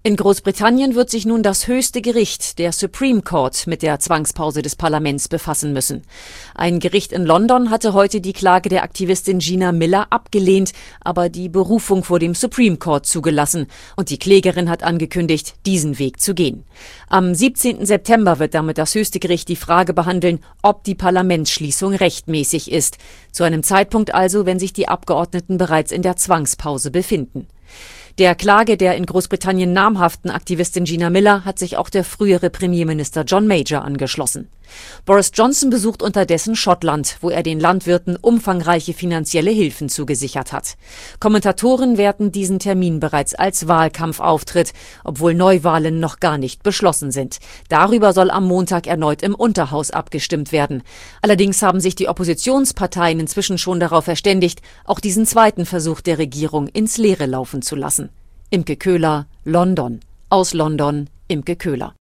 In Großbritannien wird sich nun das höchste Gericht, der Supreme Court, mit der Zwangspause des Parlaments befassen müssen. Ein Gericht in London hatte heute die Klage der Aktivistin Gina Miller abgelehnt, aber die Berufung vor dem Supreme Court zugelassen. Und die Klägerin hat angekündigt, diesen Weg zu gehen. Am 17. September wird damit das höchste Gericht die Frage behandeln, ob die Parlamentsschließung rechtmäßig ist. Zu einem Zeitpunkt also, wenn sich die Abgeordneten bereits in der Zwangspause befinden. Der Klage der in Großbritannien namhaften Aktivistin Gina Miller hat sich auch der frühere Premierminister John Major angeschlossen. Boris Johnson besucht unterdessen Schottland, wo er den Landwirten umfangreiche finanzielle Hilfen zugesichert hat. Kommentatoren werten diesen Termin bereits als Wahlkampfauftritt, obwohl Neuwahlen noch gar nicht beschlossen sind. Darüber soll am Montag erneut im Unterhaus abgestimmt werden. Allerdings haben sich die Oppositionsparteien inzwischen schon darauf verständigt, auch diesen zweiten Versuch der Regierung ins Leere laufen zu lassen. Imke Köhler, London. Aus London, Imke Köhler.